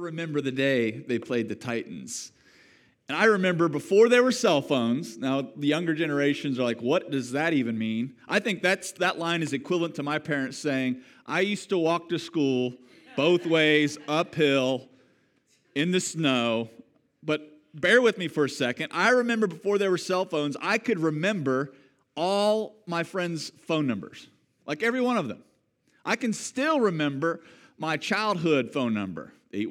remember the day they played the Titans. And I remember before there were cell phones. Now, the younger generations are like, what does that even mean? I think that line is equivalent to my parents saying, I used to walk to school both ways, uphill, in the snow. But bear with me for a second. I remember before there were cell phones, I could remember all my friends' phone numbers, like every one of them. I can still remember my childhood phone number,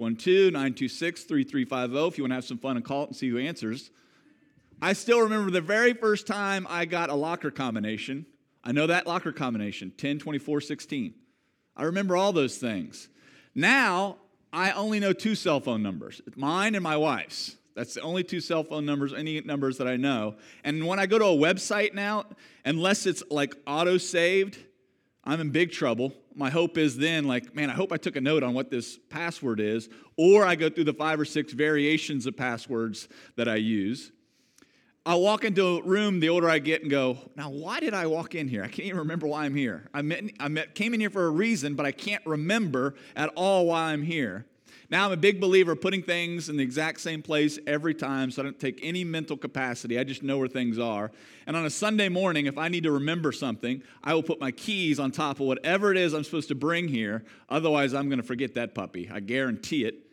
812-926-3350, if you want to have some fun and call it and see who answers. I still remember the very first time I got a locker combination. I know that locker combination, 102416. I remember all those things. Now, I only know two cell phone numbers, mine and my wife's. That's the only two cell phone numbers, any numbers that I know. And when I go to a website now, unless it's like auto-saved, I'm in big trouble. My hope is then I hope I took a note on what this password is, or I go through the 5 or 6 variations of passwords that I use. I'll walk into a room the older I get and go, now why did I walk in here? I can't even remember why I'm here. Came in here for a reason, but I can't remember at all why I'm here. Now I'm a big believer of putting things in the exact same place every time so I don't take any mental capacity. I just know where things are. And on a Sunday morning, if I need to remember something, I will put my keys on top of whatever it is I'm supposed to bring here. Otherwise, I'm going to forget that puppy. I guarantee it.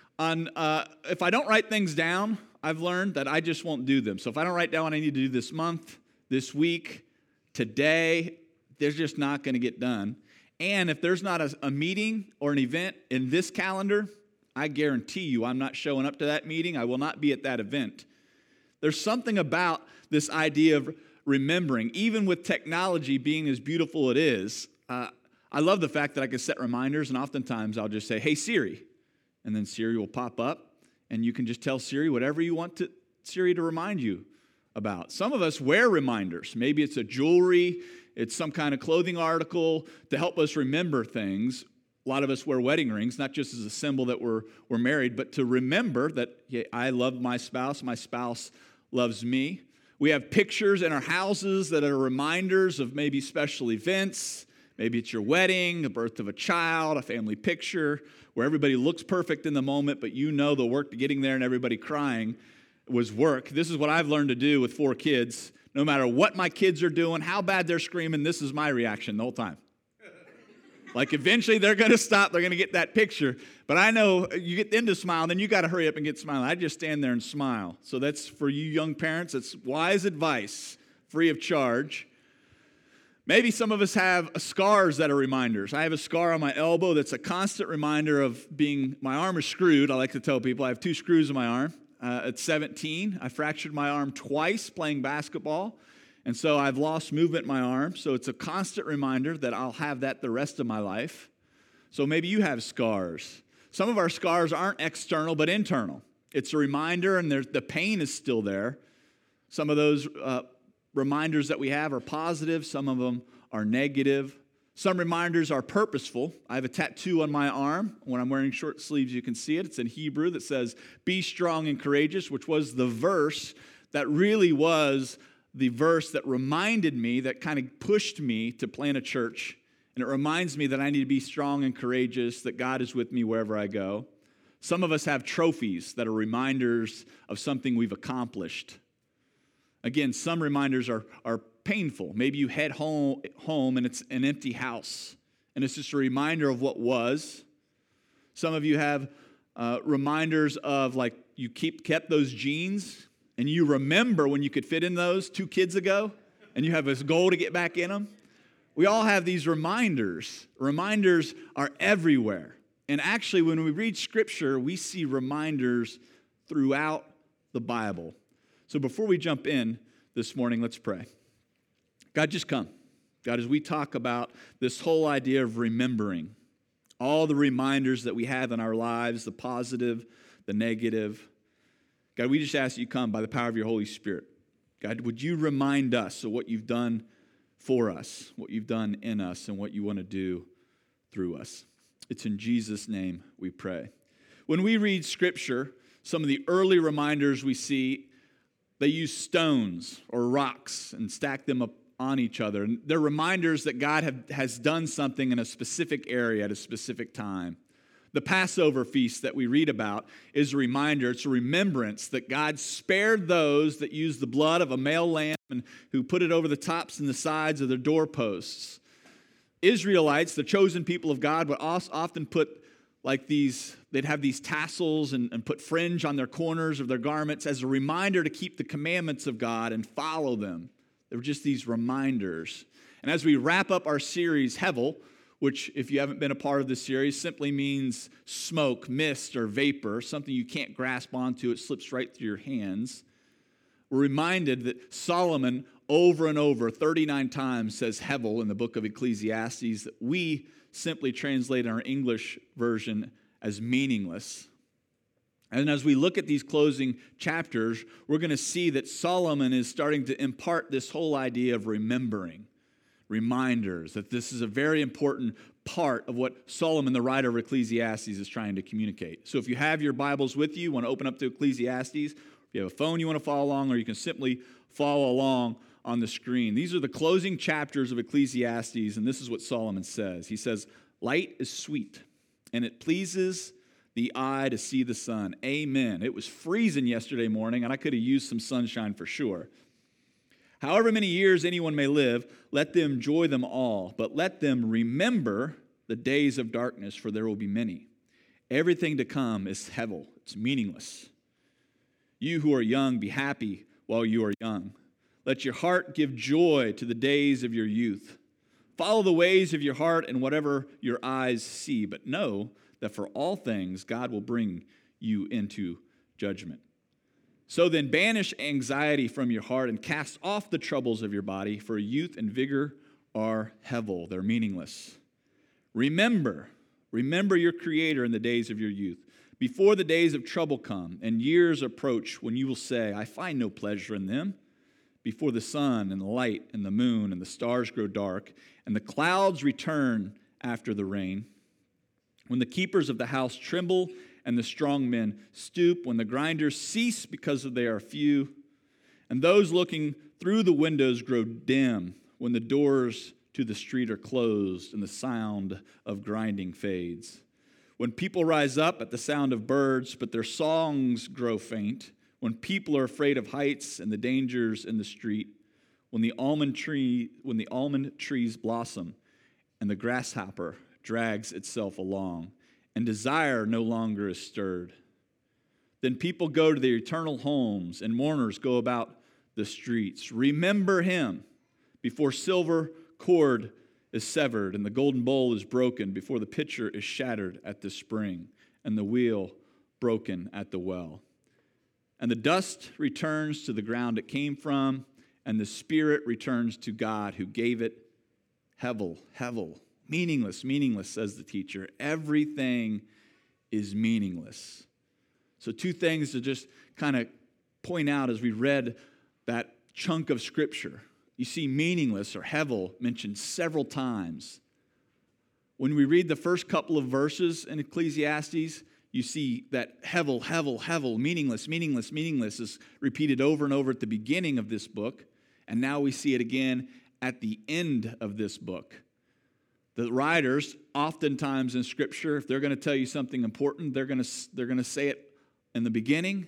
If I don't write things down, I've learned that I just won't do them. So if I don't write down what I need to do this month, this week, today, they're just not going to get done. And if there's not a meeting or an event in this calendar, I guarantee you I'm not showing up to that meeting. I will not be at that event. There's something about this idea of remembering, even with technology being as beautiful it is. I love the fact that I can set reminders, and oftentimes I'll just say, hey, Siri, and then Siri will pop up, and you can just tell Siri whatever you want Siri to remind you about. Some of us wear reminders. Maybe it's a jewelry, it's some kind of clothing article to help us remember things. A lot of us wear wedding rings, not just as a symbol that we're married, but to remember that I love my spouse loves me. We have pictures in our houses that are reminders of maybe special events. Maybe it's your wedding, the birth of a child, a family picture, where everybody looks perfect in the moment, but you know the work to getting there and everybody crying was work. This is what I've learned to do with 4 kids. No matter what my kids are doing, how bad they're screaming, this is my reaction the whole time. Like eventually they're going to stop, they're going to get that picture. But I know you get them to smile, then you got to hurry up and get smiling. I just stand there and smile. So that's for you young parents, it's wise advice, free of charge. Maybe some of us have scars that are reminders. I have a scar on my elbow that's a constant reminder of my arm is screwed. I like to tell people I have 2 screws in my arm. At 17, I fractured my arm twice playing basketball. And so I've lost movement in my arm. So it's a constant reminder that I'll have that the rest of my life. So maybe you have scars. Some of our scars aren't external, but internal. It's a reminder, and the pain is still there. Some of those reminders that we have are positive. Some of them are negative. Some reminders are purposeful. I have a tattoo on my arm. When I'm wearing short sleeves, you can see it. It's in Hebrew that says, be strong and courageous, which was the verse that really was the verse that reminded me, that kind of pushed me to plant a church. And it reminds me that I need to be strong and courageous, that God is with me wherever I go. Some of us have trophies that are reminders of something we've accomplished. Again, some reminders are painful. Maybe you head home and it's an empty house, and it's just a reminder of what was. Some of you have reminders of you kept those jeans, and you remember when you could fit in those 2 kids ago, and you have this goal to get back in them. We all have these reminders. Reminders are everywhere. And actually, when we read Scripture, we see reminders throughout the Bible. So before we jump in this morning, let's pray. God, just come. God, as we talk about this whole idea of remembering, all the reminders that we have in our lives, the positive, the negative, God, we just ask that you come by the power of your Holy Spirit. God, would you remind us of what you've done for us, what you've done in us, and what you want to do through us. It's in Jesus' name we pray. When we read Scripture, some of the early reminders we see, they use stones or rocks and stack them up on each other. And they're reminders that God has done something in a specific area at a specific time. The Passover feast that we read about is a reminder, it's a remembrance that God spared those that used the blood of a male lamb and who put it over the tops and the sides of their doorposts. Israelites, the chosen people of God, would often put they'd have these tassels and put fringe on their corners of their garments as a reminder to keep the commandments of God and follow them. They were just these reminders. And as we wrap up our series, Hevel, which, if you haven't been a part of this series, simply means smoke, mist, or vapor, something you can't grasp onto. It slips right through your hands. We're reminded that Solomon, over and over, 39 times, says Hevel in the book of Ecclesiastes, that we simply translate in our English version as meaningless. And as we look at these closing chapters, we're going to see that Solomon is starting to impart this whole idea of remembering. Reminders that this is a very important part of what Solomon, the writer of Ecclesiastes, is trying to communicate. So if you have your Bibles with you want to open up to Ecclesiastes, if you have a phone you want to follow along, or you can simply follow along on the screen. These are the closing chapters of Ecclesiastes, and this is what Solomon says. He says, "Light is sweet, and it pleases the eye to see the sun." Amen. It was freezing yesterday morning, and I could have used some sunshine for sure. "However many years anyone may live, let them enjoy them all, but let them remember the days of darkness, for there will be many. Everything to come is hevel." It's meaningless. "You who are young, be happy while you are young. Let your heart give joy to the days of your youth. Follow the ways of your heart and whatever your eyes see, but know that for all things God will bring you into judgment. So then banish anxiety from your heart and cast off the troubles of your body, for youth and vigor are hevel." They're meaningless. Remember your Creator in the days of your youth, before the days of trouble come and years approach when you will say, "I find no pleasure in them." Before the sun and the light and the moon and the stars grow dark and the clouds return after the rain. When the keepers of the house tremble and the strong men stoop, when the grinders cease because they are few, and those looking through the windows grow dim, when the doors to the street are closed and the sound of grinding fades. When people rise up at the sound of birds, but their songs grow faint, when people are afraid of heights and the dangers in the street, when the almond trees blossom and the grasshopper drags itself along, and desire no longer is stirred. Then people go to their eternal homes, and mourners go about the streets. Remember him before silver cord is severed, and the golden bowl is broken, before the pitcher is shattered at the spring, and the wheel broken at the well. And the dust returns to the ground it came from, and the spirit returns to God who gave it. Hevel, hevel. Meaningless, meaningless, says the teacher. Everything is meaningless. So 2 things to just kind of point out as we read that chunk of Scripture. You see meaningless or hevel mentioned several times. When we read the first couple of verses in Ecclesiastes, you see that hevel, hevel, hevel, meaningless, meaningless, meaningless is repeated over and over at the beginning of this book, and now we see it again at the end of this book. The writers, oftentimes in Scripture, if they're going to tell you something important, they're going to say it in the beginning,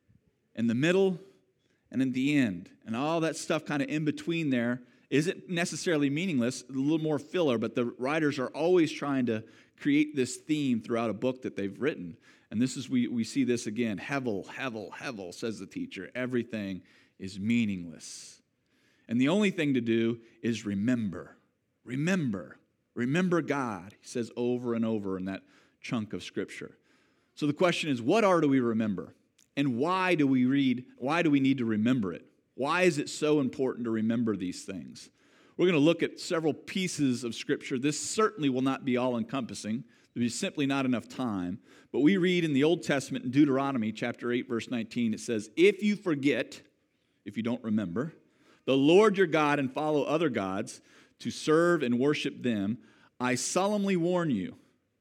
in the middle, and in the end. And all that stuff kind of in between there isn't necessarily meaningless, a little more filler, but the writers are always trying to create this theme throughout a book that they've written. And this is, we see this again. Hevel, hevel, hevel, says the teacher. Everything is meaningless. And the only thing to do is remember. Remember. Remember God, he says over and over in that chunk of Scripture. So the question is, what do we remember? And why do we need to remember it? Why is it so important to remember these things? We're going to look at several pieces of Scripture. This certainly will not be all-encompassing. There's simply not enough time. But we read in the Old Testament, in Deuteronomy chapter 8, verse 19, it says, "If you forget," if you don't remember, "the Lord your God and follow other gods to serve and worship them, I solemnly warn you,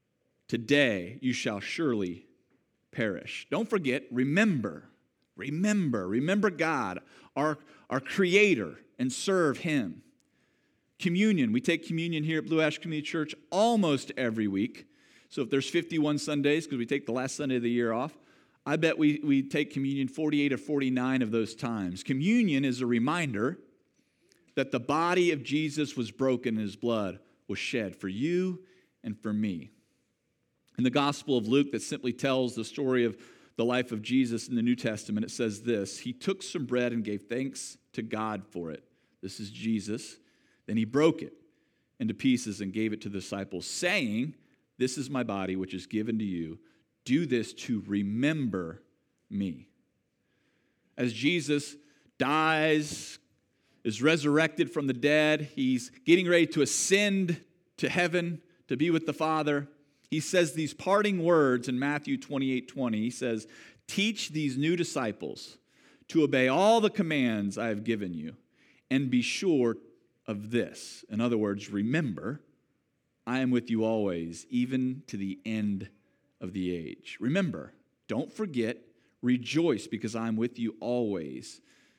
today you shall surely perish." Don't forget, remember. Remember God, our Creator, and serve Him. Communion. We take communion here at Blue Ash Community Church almost every week. So if there's 51 Sundays, because we take the last Sunday of the year off, I bet we take communion 48 or 49 of those times. Communion is a reminder that the body of Jesus was broken and his blood was shed for you and for me. In the Gospel of Luke that simply tells the story of the life of Jesus in the New Testament, it says this: he took some bread and gave thanks to God for it. This is Jesus. Then he broke it into pieces and gave it to the disciples, saying, "This is my body, which is given to you. Do this to remember me." As Jesus dies, is resurrected from the dead, he's getting ready to ascend to heaven to be with the Father. He says these parting words in Matthew 28:20. He says, "Teach these new disciples to obey all the commands I have given you, and be sure of this." In other words, remember, I am with you always, even to the end of the age. Remember, don't forget, rejoice, because I'm with you always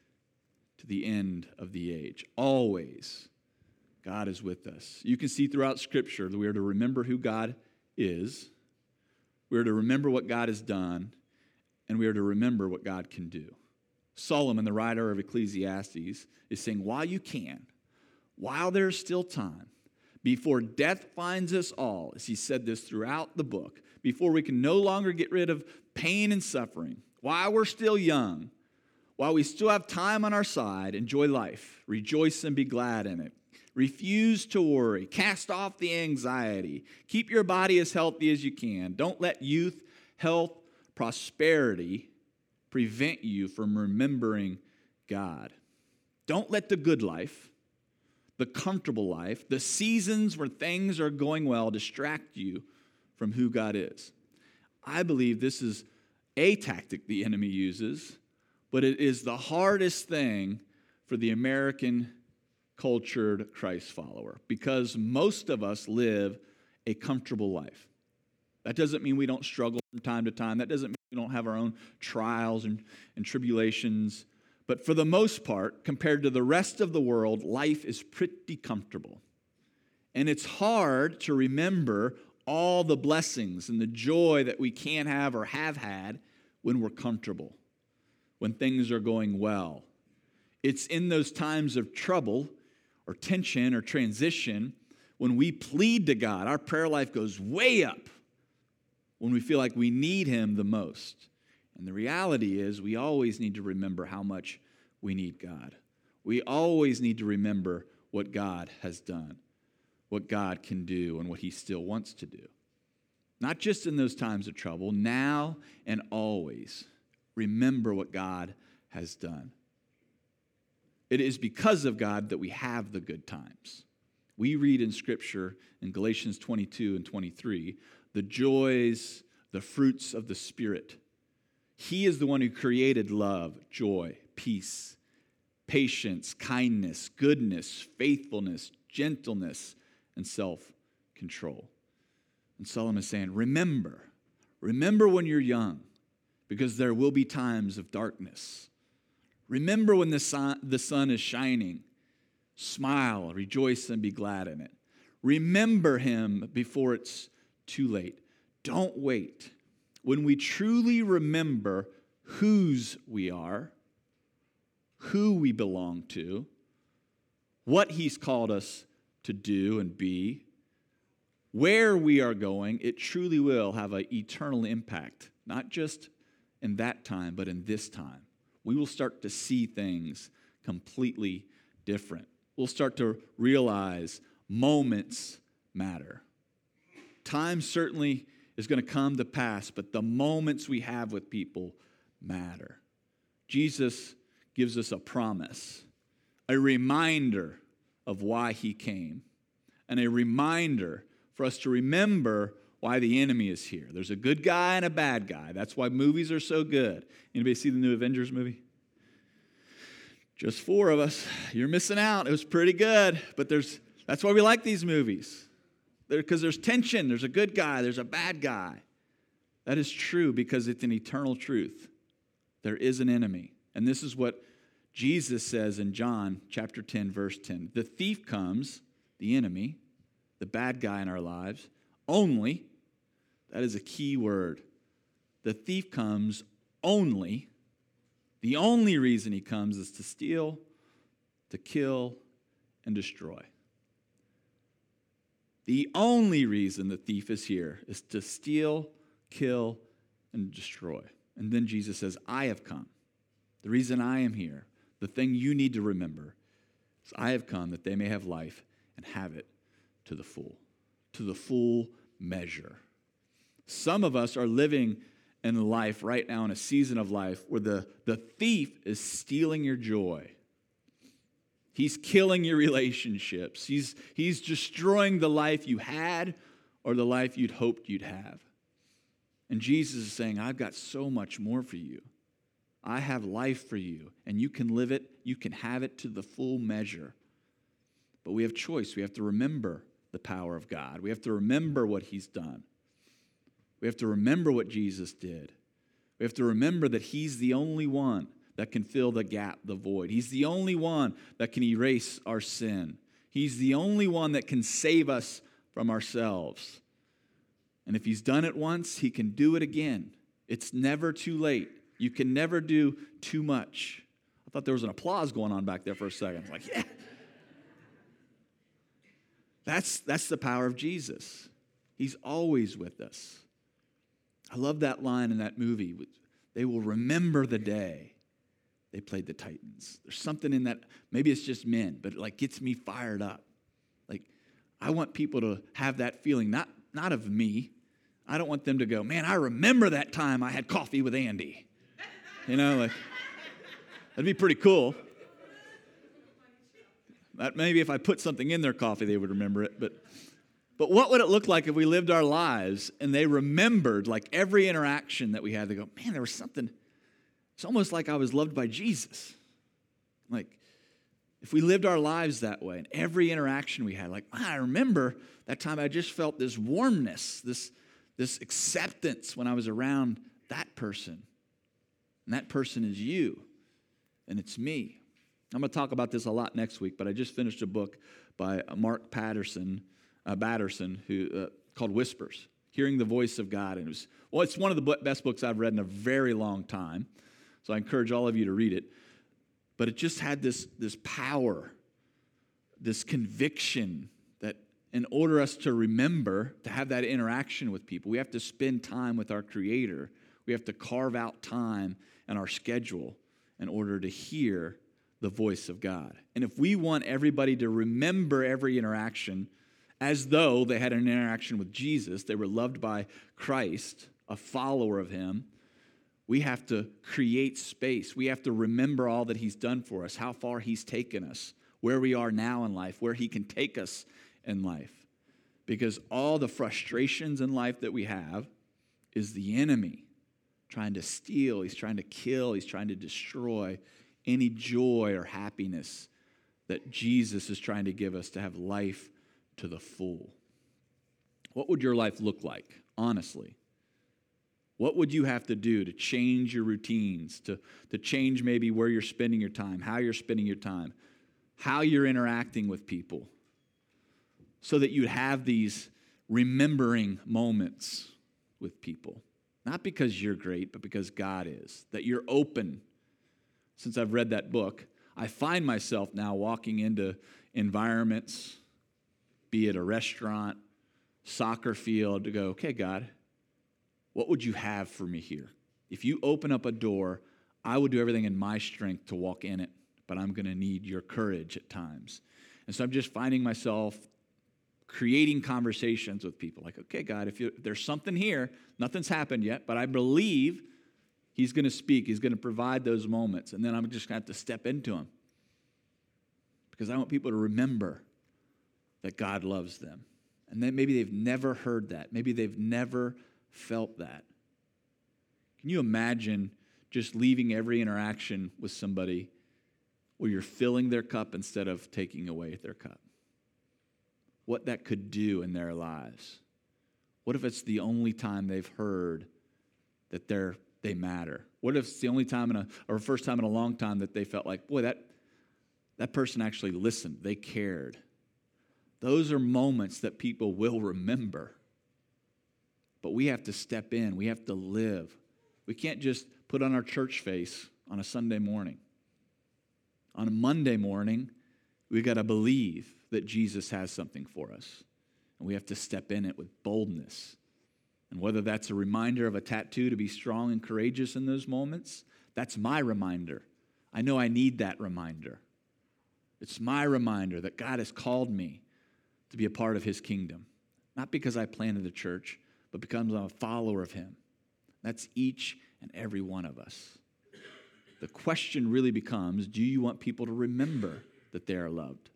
to the end of the age. Always, God is with us. You can see throughout Scripture that we are to remember who God is, we are to remember what God has done, and we are to remember what God can do. Solomon, the writer of Ecclesiastes, is saying, while you can, while there's still time, before death finds us all, as he said this throughout the book, before we can no longer get rid of pain and suffering, while we're still young, while we still have time on our side, enjoy life, rejoice and be glad in it. Refuse to worry. Cast off the anxiety. Keep your body as healthy as you can. Don't let youth, health, prosperity prevent you from remembering God. Don't let the good life, the comfortable life, the seasons where things are going well distract you from who God is. I believe this is a tactic the enemy uses, but it is the hardest thing for the American cultured Christ follower, because most of us live a comfortable life. That doesn't mean we don't struggle from time to time. That doesn't mean we don't have our own trials and tribulations. But for the most part, compared to the rest of the world, life is pretty comfortable. And it's hard to remember all the blessings and the joy that we can have or have had when we're comfortable, when things are going well. It's in those times of trouble or tension or transition when we plead to God. Our prayer life goes way up when we feel like we need him the most. And the reality is we always need to remember how much we need God. We always need to remember what God has done, what God can do, and what he still wants to do. Not just in those times of trouble, now and always. Remember what God has done. It is because of God that we have the good times. We read in Scripture in Galatians 22 and 23, the joys, the fruits of the Spirit. He is the one who created love, joy, peace, patience, kindness, goodness, faithfulness, gentleness, and self-control. And Solomon is saying, remember when you're young, because there will be times of darkness. Remember when the sun is shining. Smile, rejoice, and be glad in it. Remember him before it's too late. Don't wait. When we truly remember whose we are, who we belong to, what he's called us to do and be, where we are going, it truly will have an eternal impact, not just in that time, but in this time. We will start to see things completely different. We'll start to realize moments matter. Time certainly is going to come to pass, but the moments we have with people matter. Jesus gives us a promise, a reminder of why he came, and a reminder for us to remember why the enemy is here. There's a good guy and a bad guy. That's why movies are so good. Anybody see the new Avengers movie? Just 4 of us. You're missing out. It was pretty good, but that's why we like these movies. Because there's tension. There's a good guy. There's a bad guy. That is true because it's an eternal truth. There is an enemy. And this is what Jesus says in John chapter 10, verse 10. The thief comes, the enemy, the bad guy in our lives, only That is a key word. The thief comes only, the only reason he comes is to steal, to kill, and destroy. The only reason the thief is here is to steal, kill, and destroy. And then Jesus says, I have come. The reason I am here, the thing you need to remember, is I have come that they may have life and have it to the full measure. Some of us are living in life right now in a season of life where the thief is stealing your joy. He's killing your relationships. He's destroying the life you had or the life you'd hoped you'd have. And Jesus is saying, I've got so much more for you. I have life for you, and you can live it, you can have it to the full measure. But we have choice. We have to remember the power of God. We have to remember what he's done. We have to remember what Jesus did. We have to remember that he's the only one that can fill the gap, the void. He's the only one that can erase our sin. He's the only one that can save us from ourselves. And if he's done it once, he can do it again. It's never too late. You can never do too much. I thought there was an applause going on back there for a second. I was like, yeah. That's the power of Jesus. He's always with us. I love that line in that movie. They will remember the day they played the Titans. There's something in that, maybe it's just men, but it like gets me fired up. Like, I want people to have that feeling, not of me. I don't want them to go, man, I remember that time I had coffee with Andy. You know, like, that'd be pretty cool. That maybe if I put something in their coffee, they would remember it. But what would it look like if we lived our lives and they remembered like every interaction that we had? They go, man, there was something. It's almost like I was loved by Jesus. Like, if we lived our lives that way and every interaction we had, like, man, I remember that time I just felt this warmness, this acceptance when I was around that person. And that person is you, and it's me. I'm going to talk about this a lot next week, but I just finished a book by Mark Batterson, who called Whispers, Hearing the Voice of God. And it's one of the best books I've read in a very long time. So I encourage all of you to read it. But it just had this power, this conviction that in order us to remember, to have that interaction with people, we have to spend time with our Creator. We have to carve out time in our schedule in order to hear the voice of God. And if we want everybody to remember every interaction as though they had an interaction with Jesus, they were loved by Christ, a follower of him, we have to create space. We have to remember all that he's done for us, how far he's taken us, where we are now in life, where he can take us in life. Because all the frustrations in life that we have is the enemy trying to steal, he's trying to kill, he's trying to destroy any joy or happiness that Jesus is trying to give us to have life to the full. What would your life look like, honestly? What would you have to do to change your routines, to change maybe where you're spending your time, how you're spending your time, how you're interacting with people, so that you'd have these remembering moments with people? Not because you're great, but because God is. That you're open. Since I've read that book, I find myself now walking into environments, be it a restaurant, soccer field, to go, okay, God, what would you have for me here? If you open up a door, I will do everything in my strength to walk in it, but I'm going to need your courage at times. And so I'm just finding myself creating conversations with people. Like, okay, God, if there's something here, nothing's happened yet, but I believe he's going to speak. He's going to provide those moments. And then I'm just going to have to step into him. Because I want people to remember that God loves them. And then maybe they've never heard that. Maybe they've never felt that. Can you imagine just leaving every interaction with somebody where you're filling their cup instead of taking away their cup? What that could do in their lives. What if it's the only time they've heard that they matter? What if it's the only time or first time in a long time that they felt like, boy, that person actually listened, they cared. Those are moments that people will remember. but we have to step in. We have to live. We can't just put on our church face on a Sunday morning. On a Monday morning, we got to believe that Jesus has something for us. And we have to step in it with boldness. And whether that's a reminder of a tattoo to be strong and courageous in those moments, that's my reminder. I know I need that reminder. It's my reminder that God has called me to be a part of his kingdom. Not because I planted a church, but because I'm a follower of him. That's each and every one of us. The question really becomes, do you want people to remember that they are loved?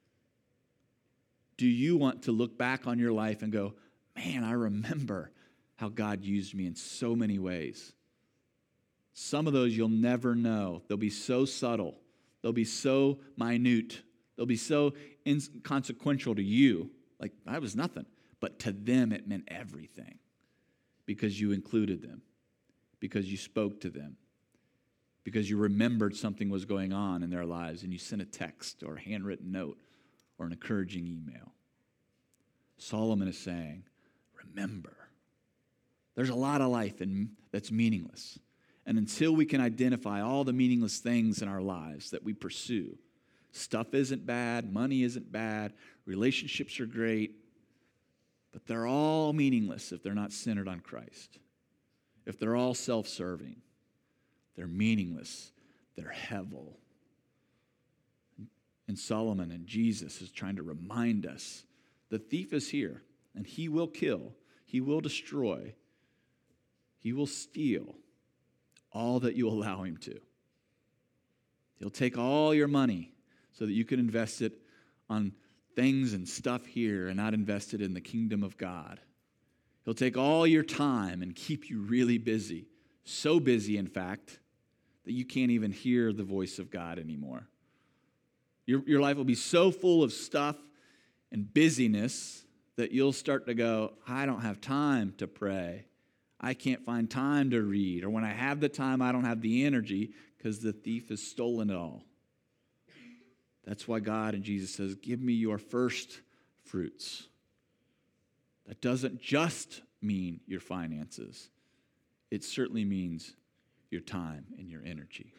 Do you want to look back on your life and go, man, I remember how God used me in so many ways. Some of those you'll never know. They'll be so subtle. They'll be so minute. They'll be so inconsequential to you. Like, I was nothing. But to them, it meant everything because you included them, because you spoke to them, because you remembered something was going on in their lives and you sent a text or a handwritten note or an encouraging email. Solomon is saying, remember. There's a lot of life that's meaningless. And until we can identify all the meaningless things in our lives that we pursue, stuff isn't bad, money isn't bad, relationships are great, but they're all meaningless if they're not centered on Christ. If they're all self-serving, they're meaningless, they're hevel. And Solomon and Jesus is trying to remind us, the thief is here, and he will kill, he will destroy, he will steal all that you allow him to. He'll take all your money so that you can invest it on things and stuff here and not invest it in the kingdom of God. He'll take all your time and keep you really busy, so busy, in fact, that you can't even hear the voice of God anymore. Your life will be so full of stuff and busyness that you'll start to go, I don't have time to pray. I can't find time to read. Or when I have the time, I don't have the energy because the thief has stolen it all. That's why God and Jesus says, give me your first fruits. That doesn't just mean your finances. It certainly means your time and your energy.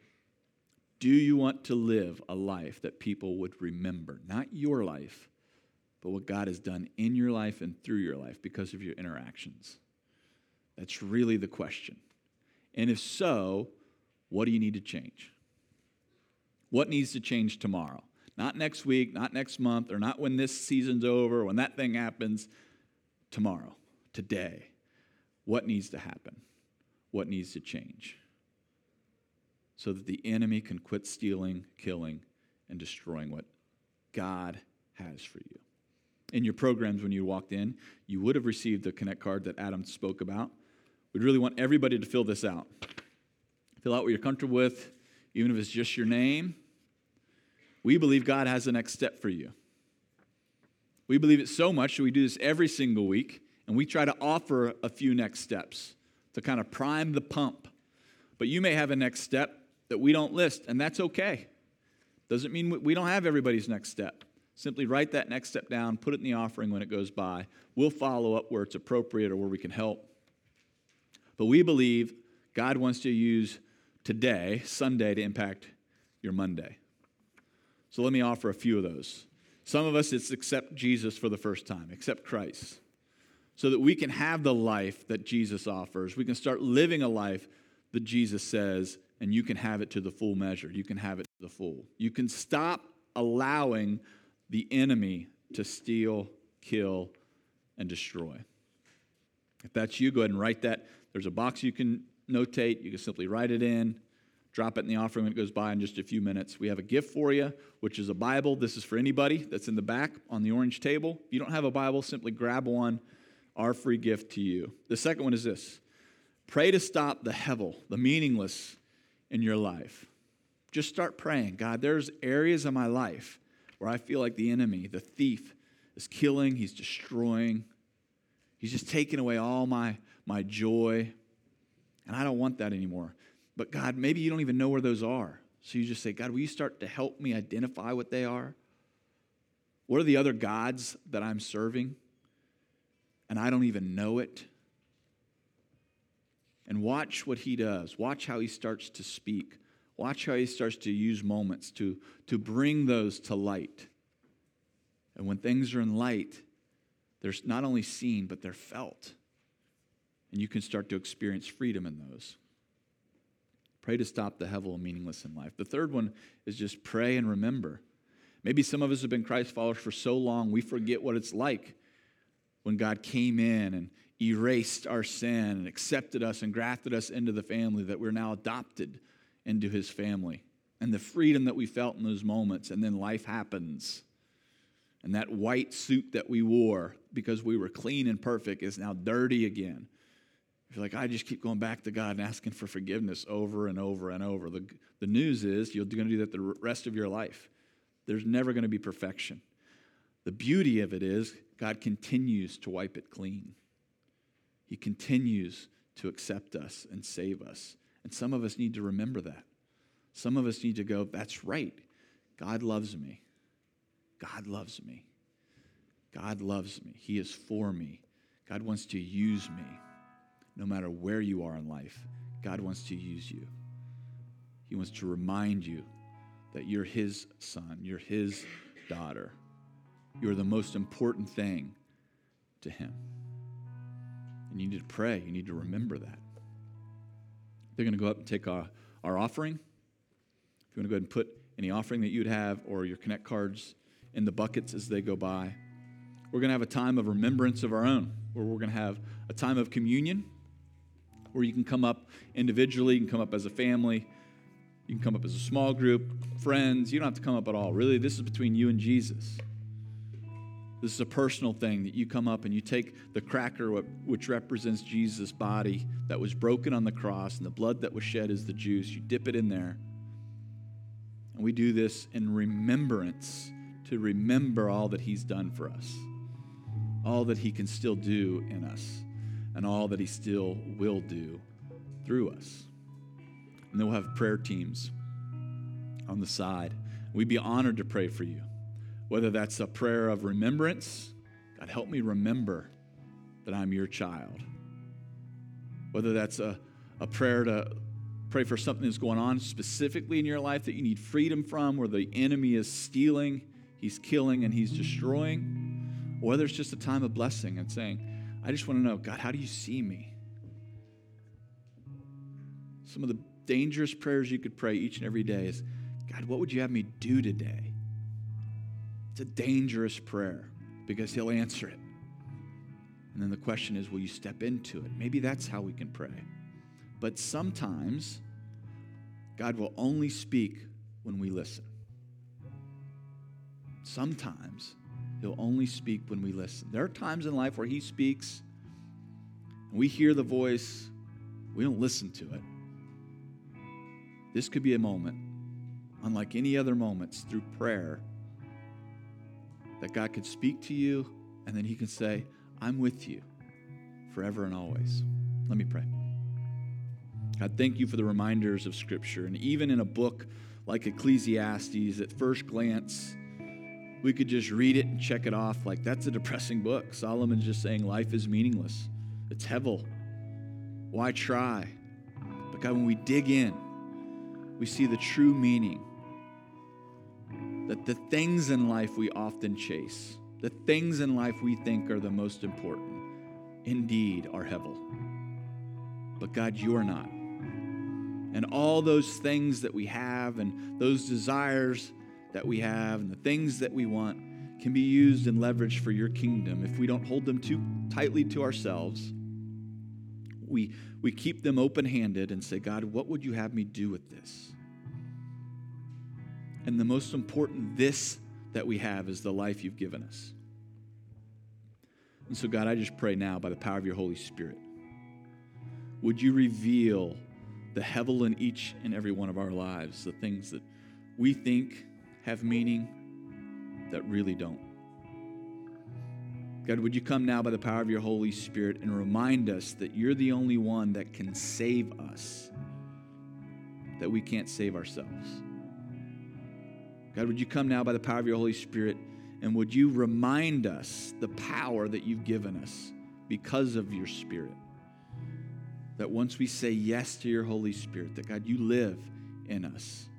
Do you want to live a life that people would remember? Not your life, but what God has done in your life and through your life because of your interactions. That's really the question. And if so, what do you need to change? What needs to change tomorrow? Not next week, not next month, or not when this season's over, when that thing happens. Tomorrow, today. What needs to happen? What needs to change? So that the enemy can quit stealing, killing, and destroying what God has for you. In your programs when you walked in, you would have received the Connect card that Adam spoke about. We'd really want everybody to fill this out. Fill out what you're comfortable with, even if it's just your name. We believe God has the next step for you. We believe it so much that we do this every single week, and we try to offer a few next steps to kind of prime the pump. But you may have a next step that we don't list, and that's okay. Doesn't mean we don't have everybody's next step. Simply write that next step down, put it in the offering when it goes by. We'll follow up where it's appropriate or where we can help. But we believe God wants to use today, Sunday, to impact your Monday. So let me offer a few of those. Some of us, it's accept Jesus for the first time, accept Christ, so that we can have the life that Jesus offers. We can start living a life that Jesus says, and you can have it to the full measure. You can have it to the full. You can stop allowing the enemy to steal, kill, and destroy. If that's you, go ahead and write that. There's a box you can notate. You can simply write it in. Drop it in the offering when it goes by in just a few minutes. We have a gift for you, which is a Bible. This is for anybody that's in the back on the orange table. If you don't have a Bible, simply grab one. Our free gift to you. The second one is this. Pray to stop the hevel, the meaningless in your life. Just start praying. God, there's areas of my life where I feel like the enemy, the thief, is killing. He's destroying. He's just taking away all my joy. And I don't want that anymore. But God, maybe you don't even know where those are. So you just say, God, will you start to help me identify what they are? What are the other gods that I'm serving? And I don't even know it. and watch what he does. Watch how he starts to speak. Watch how he starts to use moments to bring those to light. And when things are in light, they're not only seen, but they're felt. And you can start to experience freedom in those. Pray to stop the hevel and meaningless in life. The third one is just pray and remember. Maybe some of us have been Christ followers for so long, we forget what it's like when God came in and erased our sin and accepted us and grafted us into the family, that we're now adopted into his family. And the freedom that we felt in those moments, and then life happens. And that white suit that we wore because we were clean and perfect is now dirty again. You're like, I just keep going back to God and asking for forgiveness over and over and over. The news is you're going to do that the rest of your life. There's never going to be perfection. The beauty of it is God continues to wipe it clean. He continues to accept us and save us. And some of us need to remember that. Some of us need to go, that's right. God loves me. God loves me. God loves me. He is for me. God wants to use me. No matter where you are in life, God wants to use you. He wants to remind you that you're his son, you're his daughter. You're the most important thing to him. And you need to pray. You need to remember that. They're going to go up and take our offering. If you want to go ahead and put any offering that you'd have or your Connect cards in the buckets as they go by. We're going to have a time of remembrance of our own, where we're going to have a time of communion, where you can come up individually, you can come up as a family, you can come up as a small group, friends. You don't have to come up at all. Really, this is between you and Jesus. This is a personal thing that you come up and you take the cracker, which represents Jesus' body that was broken on the cross, and the blood that was shed is the juice. You dip it in there. And we do this in remembrance, to remember all that he's done for us, all that he can still do in us, and all that he still will do through us. And then we'll have prayer teams on the side. We'd be honored to pray for you. Whether that's a prayer of remembrance, God, help me remember that I'm your child. Whether that's a prayer to pray for something that's going on specifically in your life that you need freedom from, where the enemy is stealing, he's killing, and he's destroying. Or whether it's just a time of blessing and saying, I just want to know, God, how do you see me? Some of the dangerous prayers you could pray each and every day is, God, what would you have me do today? It's a dangerous prayer because he'll answer it. And then the question is, will you step into it? Maybe that's how we can pray. But sometimes God will only speak when we listen. Sometimes he'll only speak when we listen. There are times in life where he speaks, and we hear the voice, we don't listen to it. This could be a moment, unlike any other moments, through prayer, that God could speak to you, and then he can say, I'm with you forever and always. Let me pray. God, thank you for the reminders of Scripture. And even in a book like Ecclesiastes, at first glance, we could just read it and check it off like that's a depressing book. Solomon's just saying life is meaningless. It's hevel. Why try? But God, when we dig in, we see the true meaning. That the things in life we often chase, the things in life we think are the most important, indeed are hevel. But God, you are not. And all those things that we have and those desires that we have and the things that we want can be used and leveraged for your kingdom if we don't hold them too tightly to ourselves. We keep them open-handed and say, God, what would you have me do with this? And the most important this that we have is the life you've given us. And so, God, I just pray now by the power of your Holy Spirit, would you reveal the hevel in each and every one of our lives, the things that we think have meaning that really don't. God, would you come now by the power of your Holy Spirit and remind us that you're the only one that can save us, that we can't save ourselves. God, would you come now by the power of your Holy Spirit and would you remind us the power that you've given us because of your Spirit? that once we say yes to your Holy Spirit, that God, you live in us.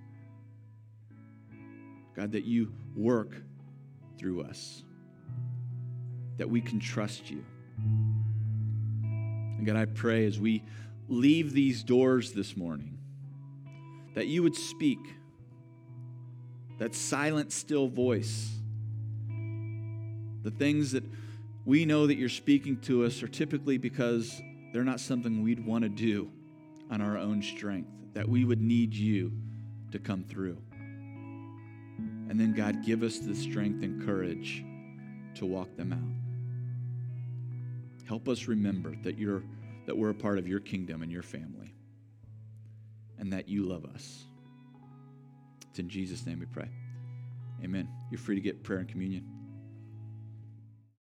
God, that you work through us, that we can trust you. And God, I pray as we leave these doors this morning, that you would speak, that silent, still voice. The things that we know that you're speaking to us are typically because they're not something we'd want to do on our own strength, that we would need you to come through. And then, God, give us the strength and courage to walk them out. Help us remember that we're a part of your kingdom and your family, and that you love us. It's in Jesus' name we pray. Amen. You're free to get prayer and communion.